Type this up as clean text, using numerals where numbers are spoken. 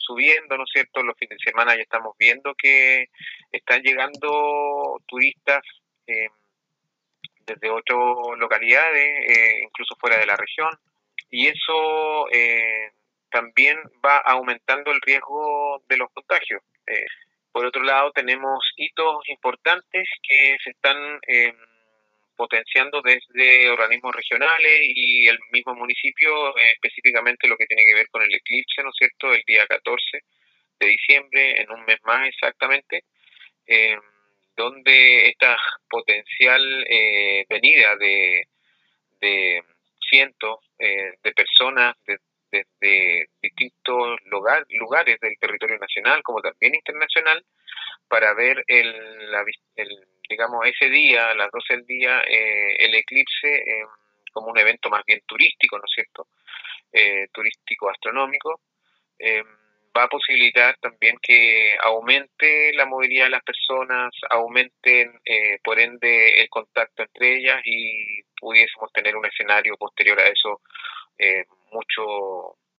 subiendo, ¿no es cierto? Los fines de semana ya estamos viendo que están llegando turistas eh, desde otras localidades, incluso fuera de la región, y eso también va aumentando el riesgo de los contagios. Por otro lado, tenemos hitos importantes que se están potenciando desde organismos regionales y el mismo municipio, específicamente lo que tiene que ver con el eclipse, ¿no es cierto?, el día 14 de diciembre, en un mes más exactamente, eh, donde esta potencial venida de cientos de personas desde distintos lugares del territorio nacional como también internacional para ver digamos, ese día, a las 12 del día, el eclipse como un evento más bien turístico, ¿no es cierto? Turístico astronómico, eh, va a posibilitar también que aumente la movilidad de las personas, aumenten por ende el contacto entre ellas y pudiésemos tener un escenario posterior a eso mucho